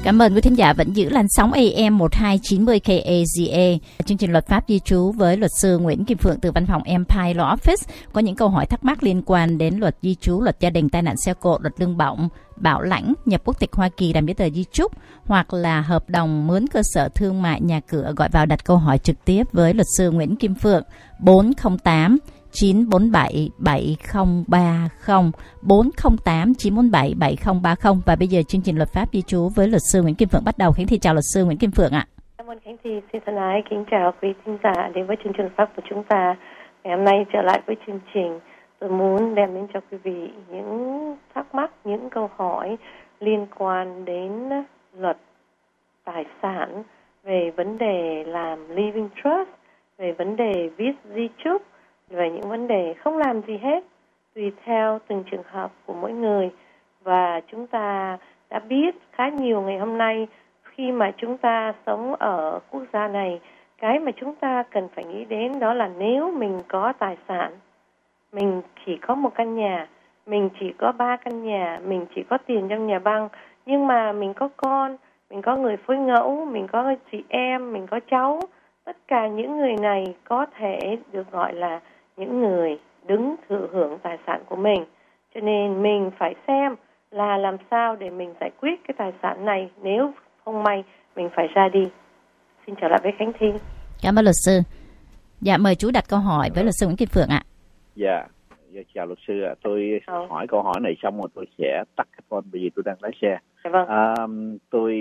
Cảm ơn quý thính giả vẫn giữ làn sóng AM 1290 KAZA. Chương trình luật pháp di trú với luật sư Nguyễn Kim Phượng từ văn phòng Empire Law Office có những câu hỏi thắc mắc liên quan đến luật di trú, luật gia đình, tai nạn xe cộ, luật lương bổng, bảo lãnh, nhập quốc tịch Hoa Kỳ, làm giấy tờ di trúc hoặc là hợp đồng mướn cơ sở thương mại, nhà cửa, gọi vào đặt câu hỏi trực tiếp với luật sư Nguyễn Kim Phượng 408 947 7030 408 947 7030. Và bây giờ chương trình luật pháp di trú với luật sư Nguyễn Kim Phượng bắt đầu. Khánh Thi chào luật sư Nguyễn Kim Phượng ạ. Cảm ơn Khánh Thi, xin thân ái kính chào quý thính giả đến với chương trình luật pháp của chúng ta. Ngày hôm nay trở lại với chương trình, tôi muốn đem đến cho quý vị những thắc mắc, những câu hỏi liên quan đến luật tài sản, về vấn đề làm living trust, về vấn đề viết di chúc, về những vấn đề không làm gì hết, tùy theo từng trường hợp của mỗi người. Và chúng ta đã biết khá nhiều ngày hôm nay, khi mà chúng ta sống ở quốc gia này, cái mà chúng ta cần phải nghĩ đến đó là nếu mình có tài sản, mình chỉ có một căn nhà, mình chỉ có 3 căn nhà, mình chỉ có tiền trong nhà băng, nhưng mà mình có con, mình có người phối ngẫu, mình có chị em, mình có cháu, tất cả những người này có thể được gọi là những người đứng thừa hưởng tài sản của mình. Cho nên mình phải xem là làm sao để mình giải quyết cái tài sản này nếu không may mình phải ra đi. Xin trở lại với Khánh Thi. Cảm ơn luật sư. Dạ, mời chú đặt câu hỏi với luật sư Nguyễn Kim Phượng ạ. Dạ, chào luật sư ạ. Tôi hỏi câu hỏi này xong rồi tôi sẽ tắt cái phone bởi vì tôi đang lái xe. Dạ vâng. Tôi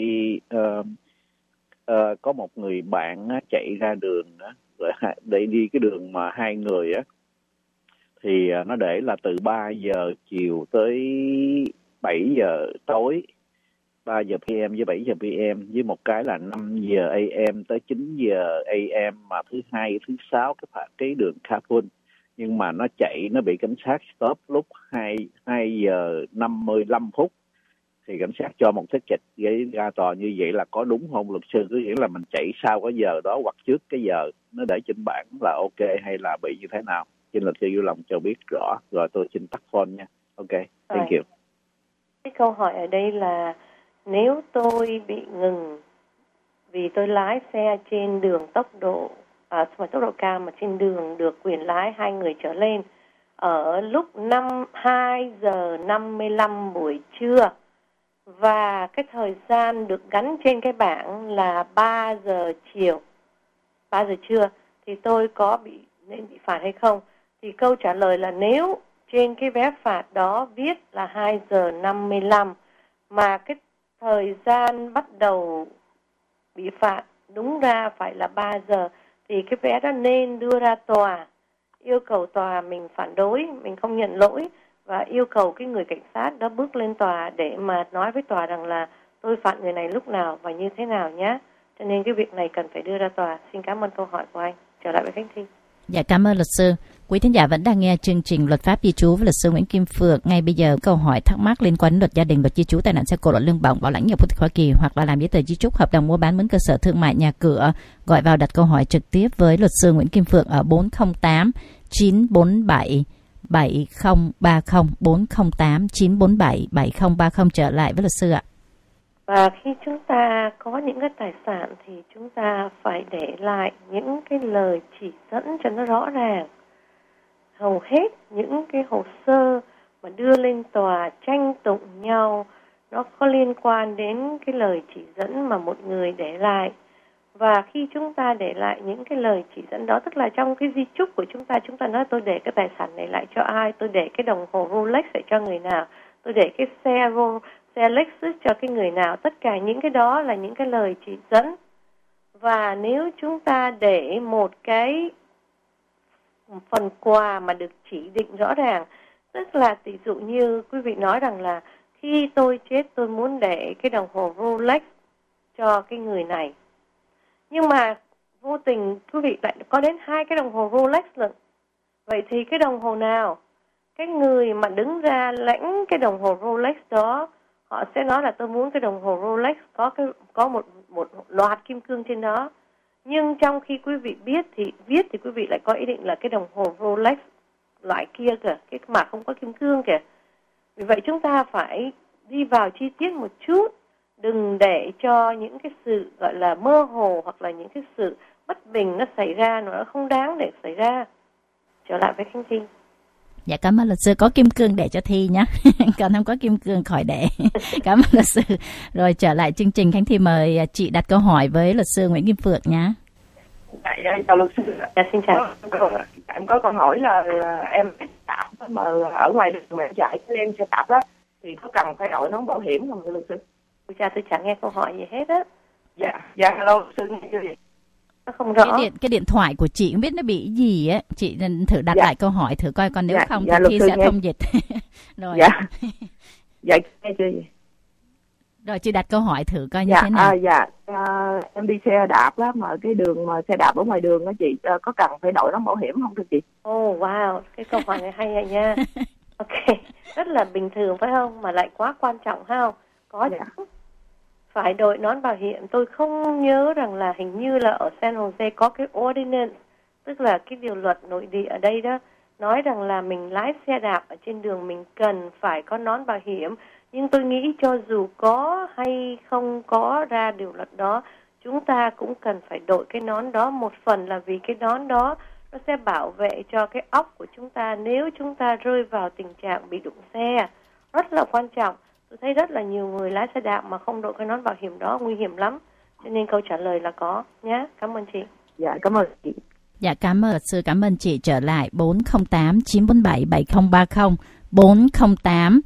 có một người bạn chạy ra đường để đi cái đường mà hai người á, thì nó để là từ 3 giờ chiều tới 7 giờ tối, 3 giờ PM với 7 giờ PM, với một cái là 5 giờ AM tới 9 giờ AM, mà thứ hai thứ sáu cái đường Capun. Nhưng mà nó chạy, nó bị cảnh sát stop lúc 2 giờ 55 phút. Thì cảnh sát cho một ticket với ra tòa. Như vậy là có đúng không luật sư? Có nghĩa là mình chạy sau cái giờ đó hoặc trước cái giờ nó để trên bảng là ok, hay là bị như thế nào? Xin luật sư vui lòng cho biết rõ, rồi tôi xin tắt phone nha. Ok, thank you. Cái câu hỏi ở đây là nếu tôi bị ngừng vì tôi lái xe trên đường tốc độ cao, mà trên đường được quyền lái 2 người trở lên ở lúc 2 giờ 55 buổi trưa, và cái thời gian được gắn trên cái bảng là 3 giờ trưa, thì tôi có nên bị phạt hay không? Thì câu trả lời là nếu trên cái vé phạt đó viết là 2 giờ 55 mà cái thời gian bắt đầu bị phạt đúng ra phải là 3 giờ, thì cái vé đó nên đưa ra tòa, yêu cầu tòa mình phản đối, mình không nhận lỗi, và yêu cầu cái người cảnh sát đó bước lên tòa để mà nói với tòa rằng là tôi phạt người này lúc nào và như thế nào nhé. Cho nên cái việc này cần phải đưa ra tòa. Xin cảm ơn câu hỏi của anh. Trở lại với Khánh Thi. Dạ, cảm ơn luật sư. Quý thính giả vẫn đang nghe chương trình luật pháp di trú với luật sư Nguyễn Kim Phượng. Ngay bây giờ câu hỏi thắc mắc liên quan đến luật gia đình, luật di trú, tai nạn xe cộ, luật lương bổng, bảo lãnh, nhập quốc tịch Hoa Kỳ hoặc là làm giấy tờ di trúc, hợp đồng mua bán mướn cơ sở thương mại, nhà cửa, gọi vào đặt câu hỏi trực tiếp với luật sư Nguyễn Kim Phượng ở 408 947 7030 408 947 7030. Trở lại với luật sư ạ. Và khi chúng ta có những cái tài sản thì chúng ta phải để lại những cái lời chỉ dẫn cho nó rõ ràng. Hầu hết những cái hồ sơ mà đưa lên tòa tranh tụng nhau nó có liên quan đến cái lời chỉ dẫn mà một người để lại. Và khi chúng ta để lại những cái lời chỉ dẫn đó, tức là trong cái di chúc của chúng ta nói tôi để cái tài sản này lại cho ai, tôi để cái đồng hồ Rolex lại cho người nào, tôi để cái xe Lexus cho cái người nào, tất cả những cái đó là những cái lời chỉ dẫn. Và nếu chúng ta để một cái phần quà mà được chỉ định rõ ràng, tức là tỷ dụ như quý vị nói rằng là khi tôi chết tôi muốn để cái đồng hồ Rolex cho cái người này, nhưng mà vô tình quý vị lại có đến 2 cái đồng hồ Rolex lận. Vậy thì cái đồng hồ nào? Cái người mà đứng ra lãnh cái đồng hồ Rolex đó, họ sẽ nói là tôi muốn cái đồng hồ Rolex có một loạt kim cương trên đó. Nhưng trong khi quý vị viết thì quý vị lại có ý định là cái đồng hồ Rolex loại kia kìa, cái mà không có kim cương kìa. Vì vậy chúng ta phải đi vào chi tiết một chút Đừng để cho những cái sự gọi là mơ hồ hoặc là những cái sự bất bình nó xảy ra, nó không đáng để xảy ra. Trở lại với Khánh Thi. Dạ cảm ơn luật sư. Có kim cương để cho Thi nhé. Còn không có kim cương khỏi để. Cảm ơn luật sư. Rồi trở lại chương trình, Khánh Thi mời chị đặt câu hỏi với luật sư Nguyễn Kim Phượng nhé. Dạ, chào luật sư. Dạ, xin chào. Em có câu hỏi là em tạp mà ở ngoài đường mà chạy lên xe tạp đó thì có cần phải đội nón bảo hiểm không luật sư? Tôi chẳng nghe câu hỏi gì hết á. Dạ, hello luật sư nghe chưa vậy? Nó không rõ. Cái điện thoại của chị không biết nó bị gì á, chị thử đặt lại câu hỏi thử coi, còn nếu không thì Thi sẽ thông dịch. Rồi. Dạ nghe chưa vậy? Rồi chị đặt câu hỏi thử coi như thế nào. Em đi xe đạp đó, mà cái đường mà xe đạp ở ngoài đường đó chị, có cần phải đội nón bảo hiểm không thưa chị? Wow, cái câu hỏi này hay nha. Ok, rất là bình thường phải không, mà lại quá quan trọng phải không? Có phải đội nón bảo hiểm. Tôi không nhớ rằng là hình như là ở San Jose có cái ordinance, tức là cái điều luật nội địa ở đây đó, nói rằng là mình lái xe đạp ở trên đường mình cần phải có nón bảo hiểm. Nhưng tôi nghĩ cho dù có hay không có ra điều luật đó, chúng ta cũng cần phải đội cái nón đó. Một phần là vì cái nón đó nó sẽ bảo vệ cho cái óc của chúng ta nếu chúng ta rơi vào tình trạng bị đụng xe. Rất là quan trọng. Tôi thấy rất là nhiều người lái xe đạp mà không đội cái nón bảo hiểm đó, nguy hiểm lắm. Cho nên câu trả lời là có nhé. Cảm ơn chị. Dạ, cảm ơn chị. Dạ, cảm ơn luật sư, cảm ơn chị. Trở lại 408 947 7030 408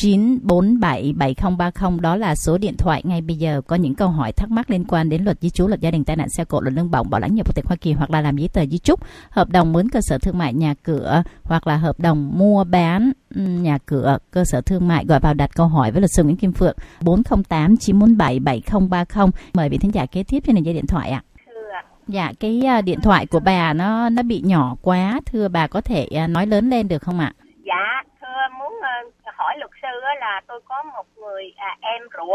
947 7030, đó là số điện thoại ngay bây giờ. Có những câu hỏi thắc mắc liên quan đến luật di trú, luật gia đình, tai nạn xe cộ, luật lương bổng, bảo lãnh nhập quốc tịch Hoa Kỳ, hoặc là làm giấy tờ di trúc, hợp đồng mướn cơ sở thương mại nhà cửa, hoặc là hợp đồng mua bán nhà cửa, cơ sở thương mại, gọi vào đặt câu hỏi với luật sư Nguyễn Kim Phượng 408 947 7030. Mời vị thính giả kế tiếp trên dây điện thoại ạ. Dạ, cái điện thoại của bà nó bị nhỏ quá, thưa bà có thể nói lớn lên được không ạ? Dạ, thưa muốn hỏi luật sư là tôi có một người em ruột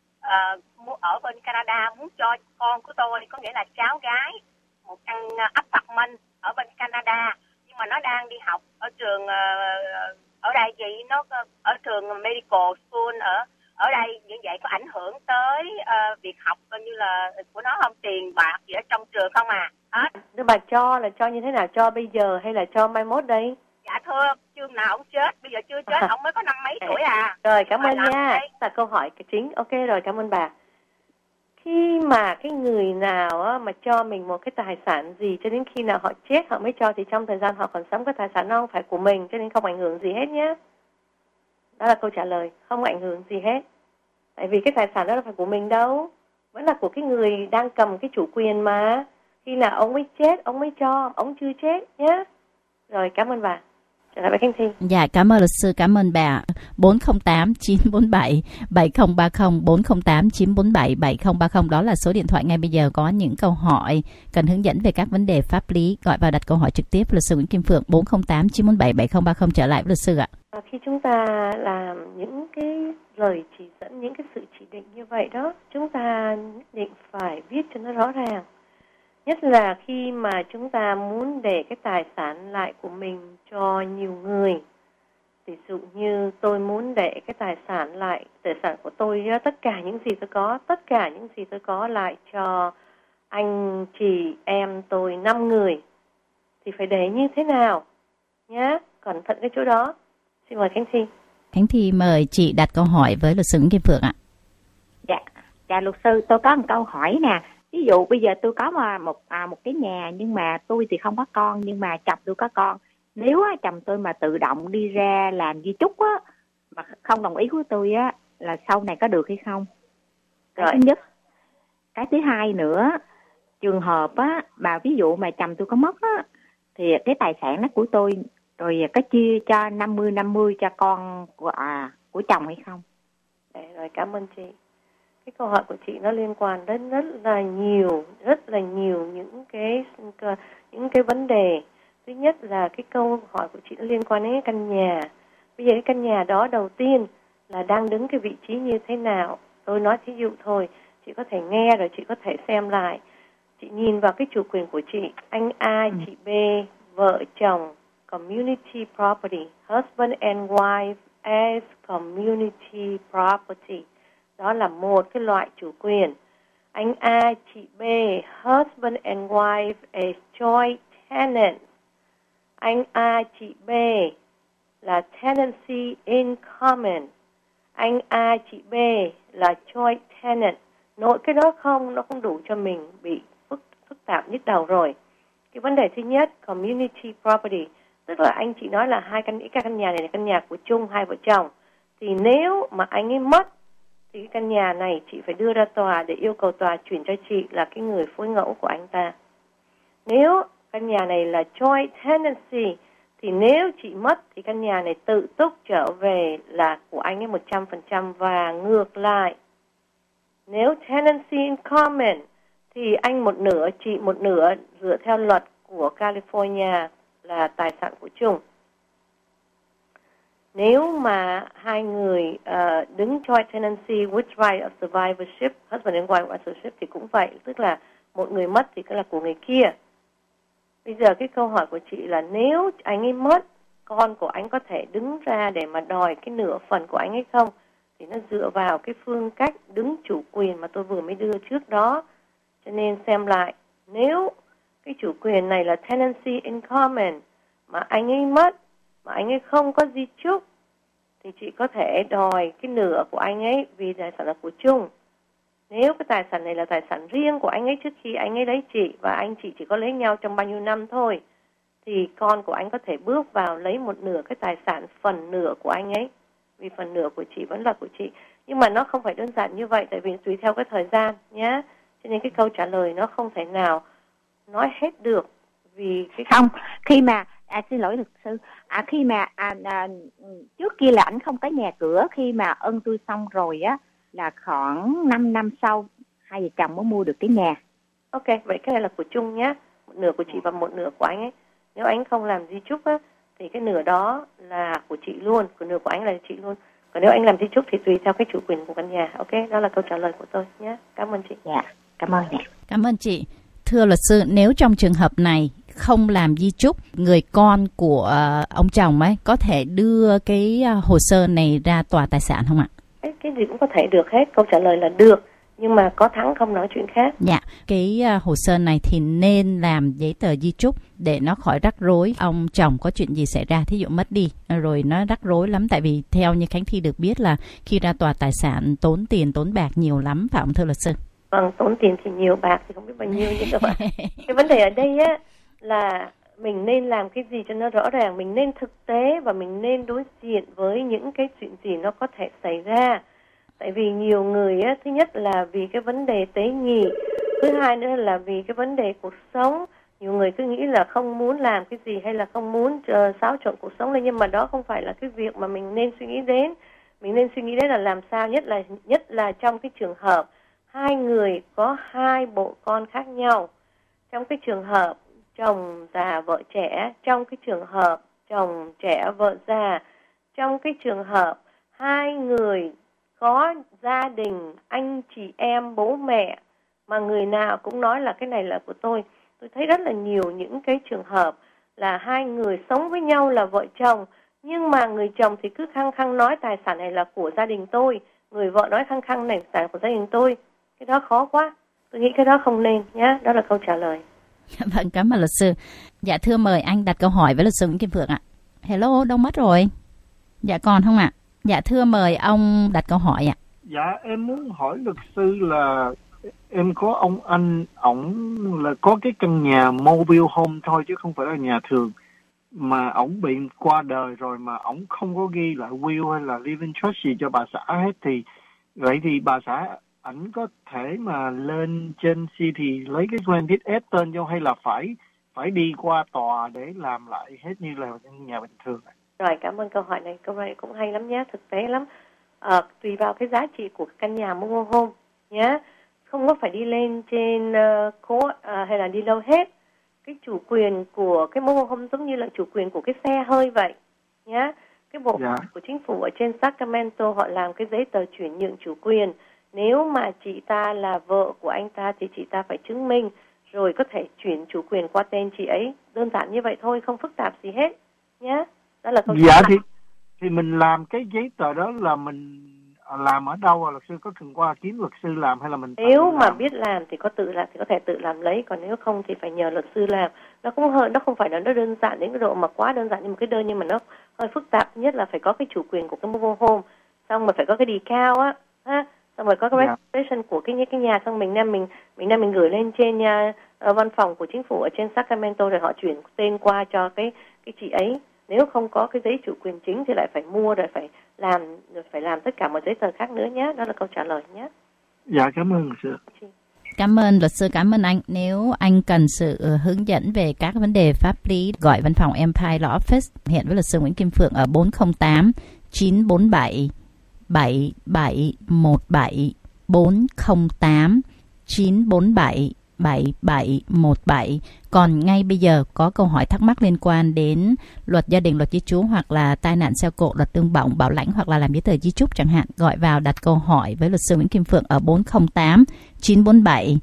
ở bên Canada muốn cho con của tôi, có nghĩa là cháu gái, một căn apartment ở bên Canada, nhưng mà nó đang đi học ở trường ở đây vậy, nó ở trường medical school ở đây, như vậy có ảnh hưởng tới việc học coi như là của nó không, tiền bạc gì ở trong trường không à? Nếu bà cho là cho như thế nào, cho bây giờ hay là cho mai mốt đây? Dạ thưa, chương nào ông chết, bây giờ chưa chết, ông mới có 50 mấy tuổi à. Rồi, cảm ơn nha. Là câu hỏi cái chính. Ok rồi, cảm ơn bà. Khi mà cái người nào mà cho mình một cái tài sản gì cho đến khi nào họ chết họ mới cho, thì trong thời gian họ còn sống cái tài sản nó không phải của mình, cho nên không ảnh hưởng gì hết nhé. Đó là câu trả lời, không ảnh hưởng gì hết. Tại vì cái tài sản đó là phải của mình đâu, vẫn là của cái người đang cầm cái chủ quyền mà. Khi nào ông mới chết ông mới cho, ông chưa chết nhé. Rồi, cảm ơn bà. Trở lại với Khánh Thi. Dạ, cảm ơn luật sư, cảm ơn bà. 408 947 7030 408 947 7030, đó là số điện thoại ngay bây giờ. Có những câu hỏi cần hướng dẫn về các vấn đề pháp lý, gọi vào đặt câu hỏi trực tiếp luật sư Nguyễn Kim Phượng 408 947 7030. Trở lại với luật sư ạ. Khi chúng ta làm những cái lời chỉ dẫn, những cái sự chỉ định như vậy đó, chúng ta nhất định phải viết cho nó rõ ràng. Nhất là khi mà chúng ta muốn để cái tài sản lại của mình cho nhiều người. Ví dụ như tôi muốn để cái tài sản của tôi, tất cả những gì tôi có lại cho anh chị em tôi 5 người. Thì phải để như thế nào nhé, cẩn thận cái chỗ đó. Xin mời Khánh Thi. Khánh Thi mời chị đặt câu hỏi với luật sư Nguyễn Kim Phượng ạ. Dạ luật sư, tôi có một câu hỏi nè. Ví dụ bây giờ tôi có một cái nhà, nhưng mà tôi thì không có con, nhưng mà chồng tôi có con. Nếu chồng tôi mà tự động đi ra làm di chúc mà không đồng ý của tôi là sau này có được hay không? Cái thứ nhất. Cái thứ hai nữa, trường hợp mà ví dụ mà chồng tôi có mất thì cái tài sản đó của tôi, rồi có chia cho 50-50 cho con của chồng hay không? Rồi, cảm ơn chị. Cái câu hỏi của chị nó liên quan đến rất là nhiều những cái vấn đề. Thứ nhất là cái câu hỏi của chị nó liên quan đến cái căn nhà. Bây giờ cái căn nhà đó đầu tiên là đang đứng cái vị trí như thế nào? Tôi nói thí dụ thôi, chị có thể nghe rồi chị có thể xem lại. Chị nhìn vào cái chủ quyền của chị, anh A, chị B, vợ chồng, community property, husband and wife as community property. Đó là một cái loại chủ quyền. Anh A, chị B, husband and wife is joint tenants. Anh A, chị B là tenancy in common. Anh A, chị B là joint tenant. Nội cái đó không, nó không đủ cho mình, bị phức tạp nhức đầu rồi. Cái vấn đề thứ nhất, community property, tức là anh chị nói là cái căn nhà này là căn nhà của chung hai vợ chồng. Thì nếu mà anh ấy mất thì cái căn nhà này chị phải đưa ra tòa để yêu cầu tòa chuyển cho chị là cái người phối ngẫu của anh ta. Nếu căn nhà này là joint tenancy thì nếu chị mất thì căn nhà này tự túc trở về là của anh ấy 100% và ngược lại. Nếu tenancy in common thì anh một nửa, chị một nửa, dựa theo luật của California là tài sản của chung. Nếu mà hai người đứng joint tenancy with right of survivorship, husband and wife survivorship thì cũng vậy, tức là một người mất thì cái là của người kia. Bây giờ cái câu hỏi của chị là nếu anh ấy mất, con của anh có thể đứng ra để mà đòi cái nửa phần của anh ấy không? Thì nó dựa vào cái phương cách đứng chủ quyền mà tôi vừa mới đưa trước đó. Cho nên xem lại, nếu cái chủ quyền này là tenancy in common mà anh ấy mất, mà anh ấy không có di chúc, thì chị có thể đòi cái nửa của anh ấy vì tài sản là của chung. Nếu cái tài sản này là tài sản riêng của anh ấy trước khi anh ấy lấy chị và anh chị chỉ có lấy nhau trong bao nhiêu năm thôi, thì con của anh có thể bước vào lấy một nửa cái tài sản, phần nửa của anh ấy, vì phần nửa của chị vẫn là của chị. Nhưng mà nó không phải đơn giản như vậy, tại vì tùy theo cái thời gian nhé. Cho nên cái câu trả lời nó không thể nào nói hết được. Vì cái không, khi mà xin lỗi luật sư, khi mà trước kia là ảnh không có nhà cửa, khi mà ân tôi xong rồi á là khoảng 5 năm sau hai vợ chồng mới mua được cái nhà. Ok, vậy cái này là của chung nhé, một nửa của chị và một nửa của anh ấy. Nếu anh không làm di chúc á thì cái nửa đó là của chị luôn, của nửa của anh là chị luôn. Còn nếu anh làm di chúc thì tùy theo cái chủ quyền của căn nhà. Ok, đó là câu trả lời của tôi nhé. Cảm ơn chị. Dạ, cảm ơn nè. Cảm ơn chị. Thưa luật sư, nếu trong trường hợp này không làm di chúc, người con của ông chồng ấy có thể đưa cái hồ sơ này ra tòa tài sản không ạ? Cái gì cũng có thể được hết, câu trả lời là được. Nhưng mà có thắng không nói chuyện khác. Dạ, cái hồ sơ này thì nên làm giấy tờ di chúc để nó khỏi rắc rối. Ông chồng có chuyện gì xảy ra, thí dụ mất đi, rồi nó rắc rối lắm. Tại vì theo như Khánh Thi được biết là khi ra tòa tài sản tốn tiền, tốn bạc nhiều lắm, phải không thưa luật sư? Vâng, tốn tiền thì nhiều, bạc thì không biết bao nhiêu nhưng các bạn. Cái vấn đề ở đây á là mình nên làm cái gì cho nó rõ ràng, mình nên thực tế và mình nên đối diện với những cái chuyện gì nó có thể xảy ra. Tại vì nhiều người á, thứ nhất là vì cái vấn đề tế nhị, thứ hai nữa là vì cái vấn đề cuộc sống. Nhiều người cứ nghĩ là không muốn làm cái gì hay là không muốn xáo trộn cuộc sống lên, nhưng mà đó không phải là cái việc mà mình nên suy nghĩ đến. Mình nên suy nghĩ đến là làm sao nhất là trong cái trường hợp hai người có hai bộ con khác nhau, trong cái trường hợp chồng già vợ trẻ, trong cái trường hợp chồng trẻ vợ già, trong cái trường hợp hai người có gia đình, anh chị em, bố mẹ mà người nào cũng nói là cái này là của tôi. Tôi thấy rất là nhiều những cái trường hợp là hai người sống với nhau là vợ chồng, nhưng mà người chồng thì cứ khăng khăng nói tài sản này là của gia đình tôi, người vợ nói khăng khăng này tài sản của gia đình tôi. Cái đó khó quá, tôi nghĩ cái đó không nên nhé. Đó là câu trả lời. Vâng, cảm ơn luật sư. Dạ thưa mời anh đặt câu hỏi với luật sư Nguyễn Kim Phượng ạ. Hello, đâu mất rồi? Dạ còn không ạ? Dạ thưa mời ông đặt câu hỏi ạ. Dạ em muốn hỏi luật sư là em có ông anh, ổng là có cái căn nhà mobile home thôi chứ không phải là nhà thường, mà ổng bị qua đời rồi mà ổng không có ghi lại will hay là living trust gì cho bà xã hết, thì vậy thì bà xã ảnh có thể mà lên trên thì lấy cái Granted S tên vô hay là phải đi qua tòa để làm lại hết như là nhà bình thường? Rồi, cảm ơn câu hỏi này. Câu này cũng hay lắm nhé, thực tế lắm. Tùy vào cái giá trị của căn nhà mobile home nhé. Không có phải đi lên trên court hay là đi đâu hết. Cái chủ quyền của cái mobile home giống như là chủ quyền của cái xe hơi vậy nhé. Cái bộ phận của chính phủ ở trên Sacramento họ làm cái giấy tờ chuyển nhượng chủ quyền. Nếu mà chị ta là vợ của anh ta thì chị ta phải chứng minh rồi có thể chuyển chủ quyền qua tên chị ấy. Đơn giản như vậy thôi, không phức tạp gì hết nhé. Đó là câu dạ thì mình làm cái giấy tờ đó là mình làm ở đâu, luật sư có từng qua kiếm luật sư làm hay là mình nếu mà biết làm thì có thể tự làm lấy, còn nếu không thì phải nhờ luật sư làm. Nó không phải là nó đơn giản đến cái độ mà quá đơn giản như một cái đơn, nhưng mà nó hơi phức tạp. Nhất là phải có cái chủ quyền của cái mobile home, xong rồi phải có cái decal á, xong rồi có cái registration của cái nhà, xong mình đem mình gửi lên trên văn phòng của chính phủ ở trên Sacramento, rồi họ chuyển tên qua cho cái chị ấy. Nếu không có cái giấy chủ quyền chính thì lại phải mua, rồi phải làm tất cả mọi giấy tờ khác nữa nhé. Đó là câu trả lời nhé. Dạ, cảm ơn luật sư. Cảm ơn luật sư, cảm ơn anh. Nếu anh cần sự hướng dẫn về các vấn đề pháp lý, gọi văn phòng Empire Law Office hiện với luật sư Nguyễn Kim Phượng ở 408 947 7717, 408 947 7717. Còn ngay bây giờ có câu hỏi thắc mắc liên quan đến luật gia đình, luật di trú hoặc là tai nạn xe cộ, luật tương bọng, bảo lãnh hoặc là làm giấy tờ di chúc chẳng hạn, gọi vào đặt câu hỏi với luật sư Nguyễn Kim Phượng ở 408 947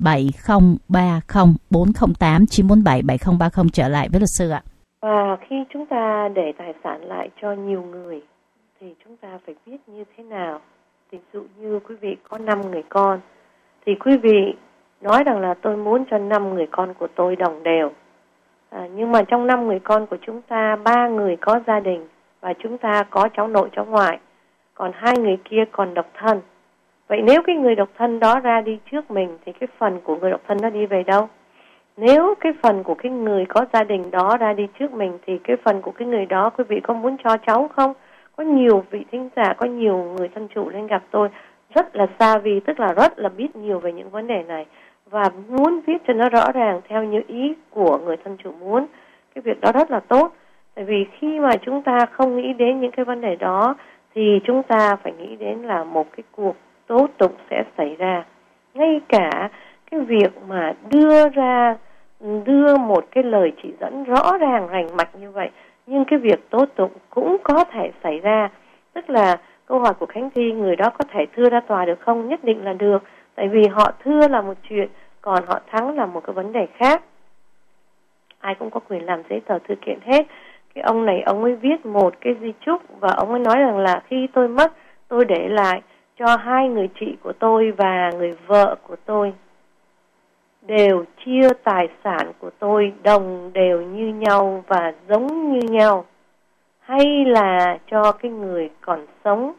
7030, 408 947 7030. Trở lại với luật sư ạ. Và khi chúng ta để tài sản lại cho nhiều người thì chúng ta phải biết như thế nào. Ví dụ như quý vị có 5 người con thì quý vị nói rằng là tôi muốn cho 5 người con của tôi đồng đều. Nhưng mà trong 5 người con của chúng ta, 3 người có gia đình và chúng ta có cháu nội cháu ngoại, còn 2 người kia còn độc thân. Vậy nếu cái người độc thân đó ra đi trước mình thì cái phần của người độc thân nó đi về đâu? Nếu cái phần của cái người có gia đình đó ra đi trước mình thì cái phần của cái người đó quý vị có muốn cho cháu không? Có nhiều vị thính giả, có nhiều người thân chủ lên gặp tôi rất là savvy, tức là rất là biết nhiều về những vấn đề này và muốn viết cho nó rõ ràng theo như ý của người thân chủ muốn. Cái việc đó rất là tốt. Tại vì khi mà chúng ta không nghĩ đến những cái vấn đề đó thì chúng ta phải nghĩ đến là một cái cuộc tố tụng sẽ xảy ra. Ngay cả cái việc mà đưa một cái lời chỉ dẫn rõ ràng rành mạch như vậy, nhưng cái việc tố tụng cũng có thể xảy ra. Tức là câu hỏi của Khánh Thi, người đó có thể thưa ra tòa được không? Nhất định là được. Tại vì họ thưa là một chuyện, còn họ thắng là một cái vấn đề khác. Ai cũng có quyền làm giấy tờ thư kiện hết. Cái ông này, ông ấy viết một cái di chúc và ông ấy nói rằng là khi tôi mất, tôi để lại cho 2 người chị của tôi và người vợ của tôi đều chia tài sản của tôi đồng đều như nhau và giống như nhau, hay là cho cái người còn sống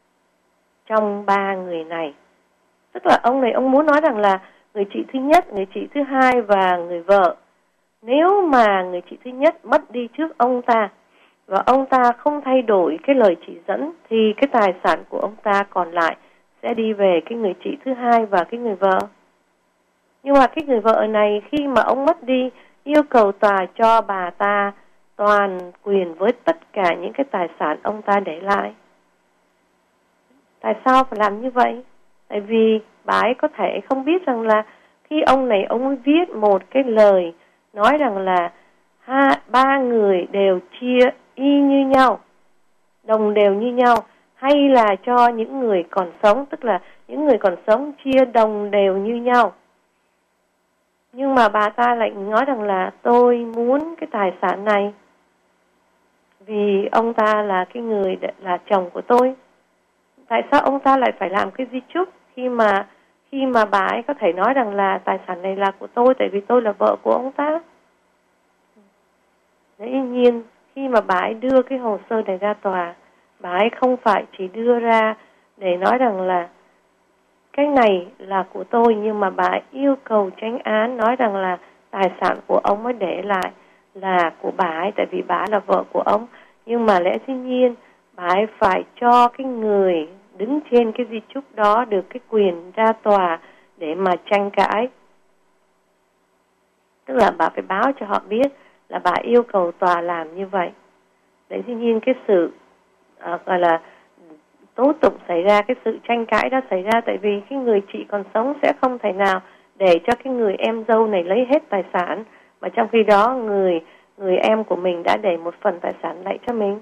trong 3 người này. Tức là ông này ông muốn nói rằng là người chị thứ nhất, người chị thứ hai và người vợ, nếu mà người chị thứ nhất mất đi trước ông ta và ông ta không thay đổi cái lời chỉ dẫn thì cái tài sản của ông ta còn lại sẽ đi về cái người chị thứ hai và cái người vợ. Nhưng mà cái người vợ này khi mà ông mất đi yêu cầu tòa cho bà ta toàn quyền với tất cả những cái tài sản ông ta để lại. Tại sao phải làm như vậy? Tại vì bà ấy có thể không biết rằng là khi ông này ông ấy viết một cái lời nói rằng là 3 người đều chia y như nhau, đồng đều như nhau, hay là cho những người còn sống, tức là những người còn sống chia đồng đều như nhau. Nhưng mà bà ta lại nói rằng là tôi muốn cái tài sản này vì ông ta là cái người là chồng của tôi. Tại sao ông ta lại phải làm cái di chúc khi mà bà ấy có thể nói rằng là tài sản này là của tôi tại vì tôi là vợ của ông ta? Dĩ nhiên khi mà bà ấy đưa cái hồ sơ này ra tòa, bà ấy không phải chỉ đưa ra để nói rằng là cái này là của tôi, nhưng mà bà ấy yêu cầu chánh án nói rằng là tài sản của ông ấy để lại là của bà ấy tại vì bà ấy là vợ của ông. Nhưng mà lẽ dĩ nhiên bà ấy phải cho cái người đứng trên cái di chúc đó được cái quyền ra tòa để mà tranh cãi. Tức là bà phải báo cho họ biết là bà yêu cầu tòa làm như vậy. Đấy, dĩ nhiên cái sự gọi là tố tụng xảy ra, cái sự tranh cãi đó xảy ra tại vì cái người chị còn sống sẽ không thể nào để cho cái người em dâu này lấy hết tài sản, mà trong khi đó người em của mình đã để một phần tài sản lại cho mình.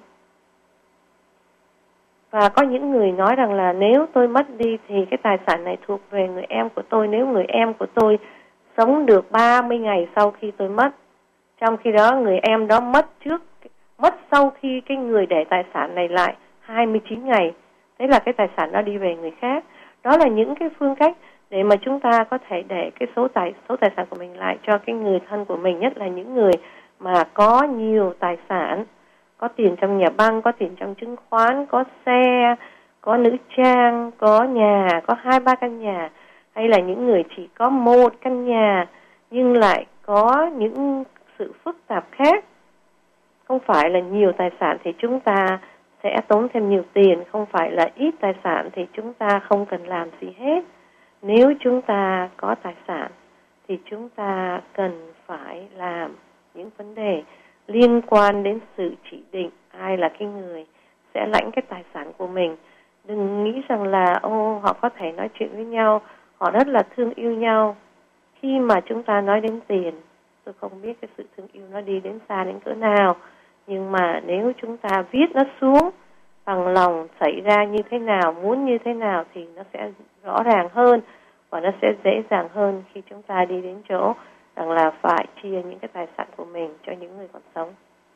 Và có những người nói rằng là nếu tôi mất đi thì cái tài sản này thuộc về người em của tôi, nếu người em của tôi sống được 30 ngày sau khi tôi mất. Trong khi đó người em đó mất sau khi cái người để tài sản này lại 29 ngày. Đấy là cái tài sản đó đi về người khác. Đó là những cái phương cách để mà chúng ta có thể để cái số tài sản của mình lại cho cái người thân của mình, nhất là những người mà có nhiều tài sản, có tiền trong nhà băng, có tiền trong chứng khoán, có xe, có nữ trang, có nhà, có 2-3 căn nhà, hay là những người chỉ có 1 căn nhà nhưng lại có những sự phức tạp khác. Không phải là nhiều tài sản thì chúng ta sẽ tốn thêm nhiều tiền, không phải là ít tài sản thì chúng ta không cần làm gì hết. Nếu chúng ta có tài sản thì chúng ta cần phải làm những vấn đề liên quan đến sự chỉ định ai là cái người sẽ lãnh cái tài sản của mình. Đừng nghĩ rằng là họ có thể nói chuyện với nhau, họ rất là thương yêu nhau. Khi mà chúng ta nói đến tiền, tôi không biết cái sự thương yêu nó đi đến xa đến cỡ nào, nhưng mà nếu chúng ta viết nó xuống bằng lòng xảy ra như thế nào, muốn như thế nào thì nó sẽ rõ ràng hơn và nó sẽ dễ dàng hơn khi chúng ta đi đến chỗ rằng là phải chia những cái tài sản của mình cho những người còn sống.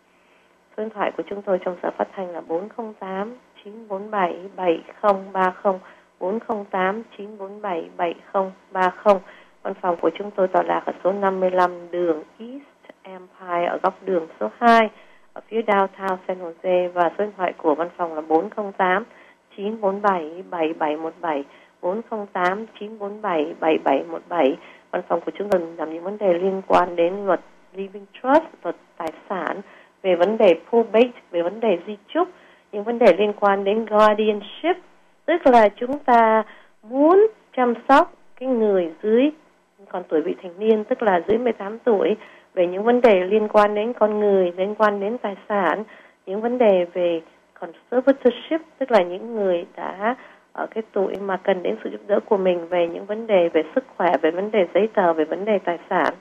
Số điện thoại của chúng tôi trong giờ phát thanh là 408 947 7030, 408 947 7030. Văn phòng của chúng tôi tọa lạc ở số 55 đường East Empire ở góc đường số 2 ở phía downtown San Jose, và số điện thoại của văn phòng là 408 947 7717, 408 947 7717. Văn phòng của chúng tôi làm những vấn đề liên quan đến luật Living Trust, luật tài sản, về vấn đề probate, về vấn đề di chúc, những vấn đề liên quan đến guardianship, tức là chúng ta muốn chăm sóc cái người dưới còn tuổi vị thành niên, tức là dưới 18 tuổi, về những vấn đề liên quan đến con người, liên quan đến tài sản, những vấn đề về conservatorship, tức là những người đã ở cái tuổi mà cần đến sự giúp đỡ của mình về những vấn đề về sức khỏe, về vấn đề giấy tờ, về vấn đề tài sản,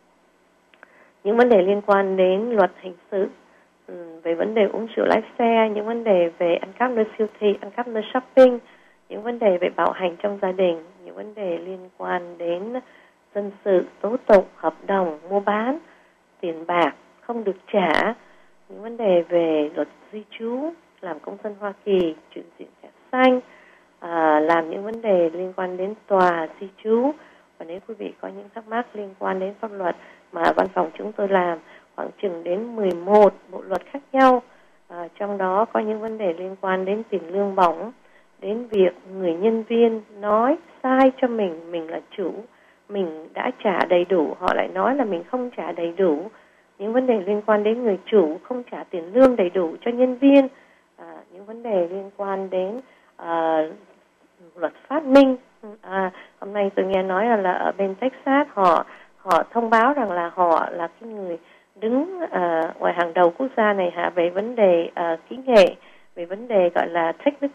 những vấn đề liên quan đến luật hình sự, về vấn đề uống rượu lái xe, những vấn đề về ăn cắp nơi siêu thị, ăn cắp nơi shopping, những vấn đề về bạo hành trong gia đình, những vấn đề liên quan đến dân sự, tố tụng, hợp đồng, mua bán, tiền bạc không được trả, những vấn đề về luật di trú, làm công dân Hoa Kỳ, chuyển diện thẻ xanh, làm những vấn đề liên quan đến tòa di trú. Và nếu quý vị có những thắc mắc liên quan đến pháp luật mà văn phòng chúng tôi làm khoảng chừng đến 11 bộ luật khác nhau, trong đó có những vấn đề liên quan đến tiền lương bổng, đến việc người nhân viên nói sai cho mình là chủ, mình đã trả đầy đủ, họ lại nói là mình không trả đầy đủ, những vấn đề liên quan đến người chủ không trả tiền lương đầy đủ cho nhân viên, những vấn đề liên quan đến luật phát minh. Hôm nay tôi nghe nói là ở bên Texas họ thông báo rằng là họ là cái người đứng ngoài hàng đầu quốc gia này về vấn đề kỹ nghệ, về vấn đề gọi là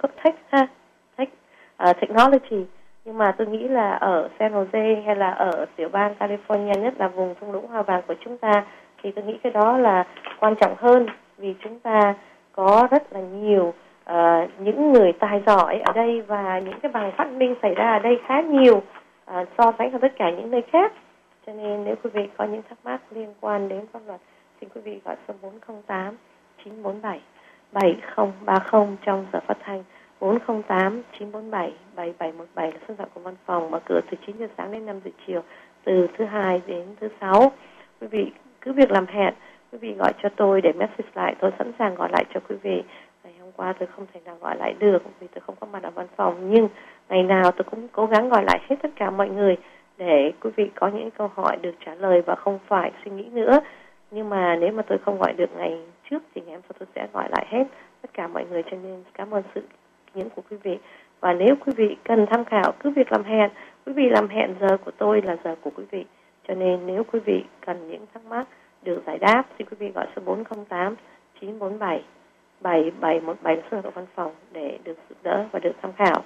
technology. Nhưng mà tôi nghĩ là ở San Jose hay là ở tiểu bang California, nhất là vùng thung lũng hoa vàng của chúng ta, thì tôi nghĩ cái đó là quan trọng hơn, vì chúng ta có rất là nhiều những người tài giỏi ở đây và những cái bằng phát minh xảy ra ở đây khá nhiều so sánh với tất cả những nơi khác. Cho nên nếu quý vị có những thắc mắc liên quan đến pháp luật, xin quý vị gọi số 408 947 7030 trong giờ phát thanh. 408 947 7717 là số điện thoại của văn phòng, mở cửa từ 9 giờ sáng đến 5 giờ chiều, từ thứ Hai đến thứ Sáu. Quý vị cứ việc làm hẹn, quý vị gọi cho tôi để message lại, tôi sẵn sàng gọi lại cho quý vị. Ngày hôm qua tôi không thể nào gọi lại được vì tôi không có mặt ở văn phòng, nhưng ngày nào tôi cũng cố gắng gọi lại hết tất cả mọi người để quý vị có những câu hỏi được trả lời và không phải suy nghĩ nữa. Nhưng mà nếu mà tôi không gọi được ngày trước thì ngày hôm sau tôi sẽ gọi lại hết tất cả mọi người, cho nên cảm ơn sự những của quý vị. Và nếu quý vị cần tham khảo, cứ việc làm hẹn, quý vị làm hẹn giờ của tôi là giờ của quý vị. Cho nên nếu quý vị cần những thắc mắc được giải đáp, thì quý vị gọi số 408 947 7717 là số của văn phòng để được giúp đỡ và được tham khảo.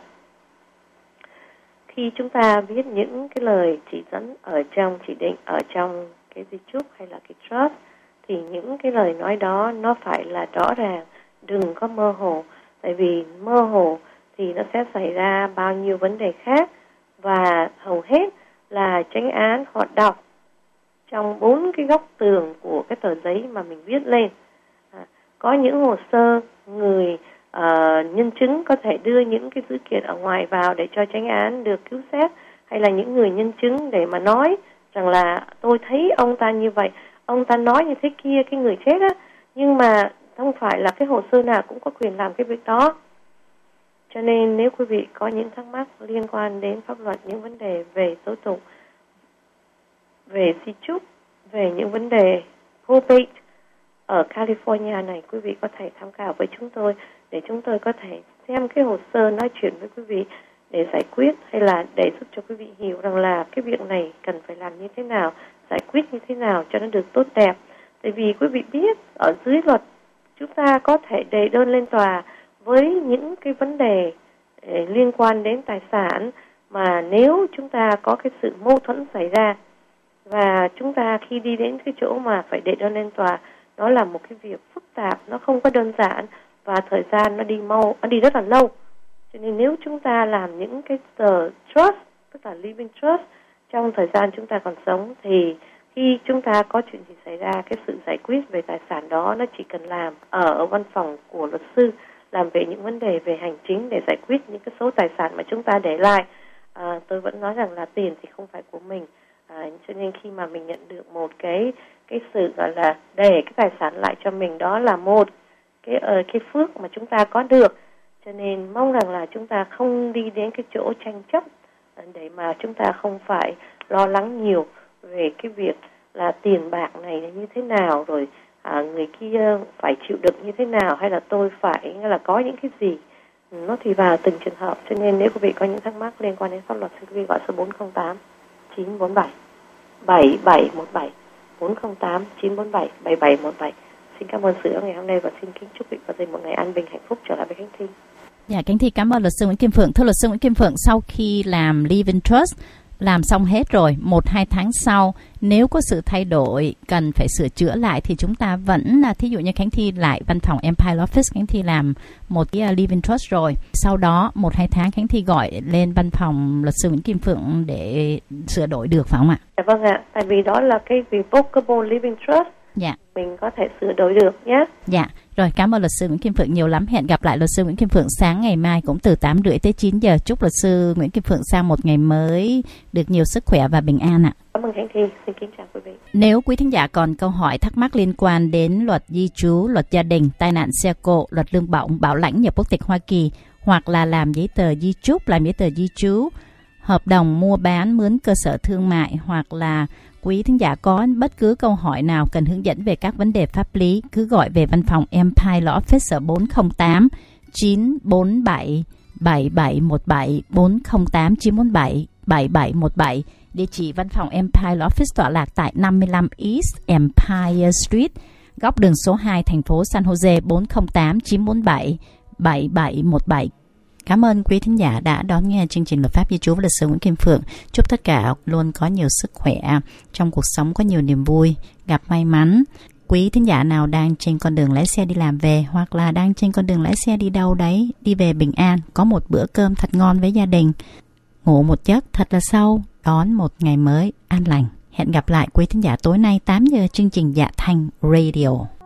Khi chúng ta viết những cái lời chỉ dẫn ở trong chỉ định, ở trong cái di chúc hay là cái trust, thì những cái lời nói đó nó phải là rõ ràng, đừng có mơ hồ. Tại vì mơ hồ thì nó sẽ xảy ra bao nhiêu vấn đề khác, và hầu hết là chánh án họ đọc trong 4 cái góc tường của cái tờ giấy mà mình viết lên. Có những hồ sơ người nhân chứng có thể đưa những cái dữ kiện ở ngoài vào để cho chánh án được cứu xét, hay là những người nhân chứng để mà nói rằng là tôi thấy ông ta như vậy, ông ta nói như thế kia, cái người chết á, nhưng mà không phải là cái hồ sơ nào cũng có quyền làm cái việc đó. Cho nên nếu quý vị có những thắc mắc liên quan đến pháp luật, những vấn đề về tố tụng, về di chúc, về những vấn đề probate ở California này, quý vị có thể tham khảo với chúng tôi để chúng tôi có thể xem cái hồ sơ, nói chuyện với quý vị để giải quyết, hay là để giúp cho quý vị hiểu rằng là cái việc này cần phải làm như thế nào, giải quyết như thế nào cho nó được tốt đẹp. Tại vì quý vị biết ở dưới luật chúng ta có thể đề đơn lên tòa với những cái vấn đề liên quan đến tài sản mà nếu chúng ta có cái sự mâu thuẫn xảy ra, và chúng ta khi đi đến cái chỗ mà phải đệ đơn lên tòa, nó là một cái việc phức tạp, nó không có đơn giản và thời gian nó đi rất là lâu. Cho nên nếu chúng ta làm những cái tờ trust, tức là living trust trong thời gian chúng ta còn sống, thì khi chúng ta có chuyện gì xảy ra, cái sự giải quyết về tài sản đó nó chỉ cần làm ở văn phòng của luật sư, làm về những vấn đề về hành chính để giải quyết những cái số tài sản mà chúng ta để lại. Tôi vẫn nói rằng là tiền thì không phải của mình, cho nên khi mà mình nhận được một cái sự gọi là để cái tài sản lại cho mình, đó là một cái phước mà chúng ta có được. Cho nên mong rằng là chúng ta không đi đến cái chỗ tranh chấp để mà chúng ta không phải lo lắng nhiều về cái việc là tiền bạc này như thế nào, rồi người kia phải chịu đựng như thế nào, hay là tôi phải là có những cái gì. Nó thì vào từng trường hợp. Cho nên nếu quý vị có những thắc mắc liên quan đến pháp luật, xin quý vị gọi số 408 947 7717 408 947 7717. Xin cảm ơn sự ngày hôm nay và xin kính chúc quý vị có thêm một ngày an bình hạnh phúc. Trở lại với Khánh Thi. Dạ, Khánh Thi cảm ơn luật sư Nguyễn Kim Phượng. Thưa luật sư Nguyễn Kim Phượng, sau khi làm Living Trust làm xong hết rồi, 1-2 tháng sau nếu có sự thay đổi cần phải sửa chữa lại thì chúng ta vẫn thí dụ như Khánh Thi lại văn phòng Empire Law Office, Khánh Thi làm một cái Living Trust rồi, sau đó 1-2 tháng Khánh Thi gọi lên văn phòng luật sư Nguyễn Kim Phượng để sửa đổi được phải không ạ? Dạ vâng ạ, tại vì đó là cái revocable Living Trust. Dạ. Mình có thể sửa đổi được nhé. Dạ. Rồi, cảm ơn luật sư Nguyễn Kim Phượng nhiều lắm. Hẹn gặp lại luật sư Nguyễn Kim Phượng sáng ngày mai cũng từ 8:30 tới 9 giờ. Chúc luật sư Nguyễn Kim Phượng sang một ngày mới được nhiều sức khỏe và bình an ạ. Cảm ơn Khánh Thi. Xin kính chào quý vị. Nếu quý thính giả còn câu hỏi thắc mắc liên quan đến luật di trú, luật gia đình, tai nạn xe cộ, luật lương bổng, bảo lãnh nhập quốc tịch Hoa Kỳ, hoặc là làm giấy tờ di chúc, làm giấy tờ di trú, hợp đồng mua bán, mướn cơ sở thương mại, hoặc là quý thính giả có bất cứ câu hỏi nào cần hướng dẫn về các vấn đề pháp lý, cứ gọi về văn phòng Empire Law Office ở 408 947 7717 408 947 7717. Địa chỉ văn phòng Empire Law Office tọa lạc tại 55 East Empire Street, góc đường số 2, thành phố San Jose, 408 947 7717. Cảm ơn quý thính giả đã đón nghe chương trình Luật pháp di trú với luật sư Nguyễn Kim Phượng. Chúc tất cả luôn có nhiều sức khỏe, trong cuộc sống có nhiều niềm vui, gặp may mắn. Quý thính giả nào đang trên con đường lái xe đi làm về, hoặc là đang trên con đường lái xe đi đâu đấy, đi về bình an, có một bữa cơm thật ngon với gia đình, ngủ một giấc thật là sâu, đón một ngày mới an lành. Hẹn gặp lại quý thính giả tối nay 8 giờ chương trình Dạ Thanh Radio.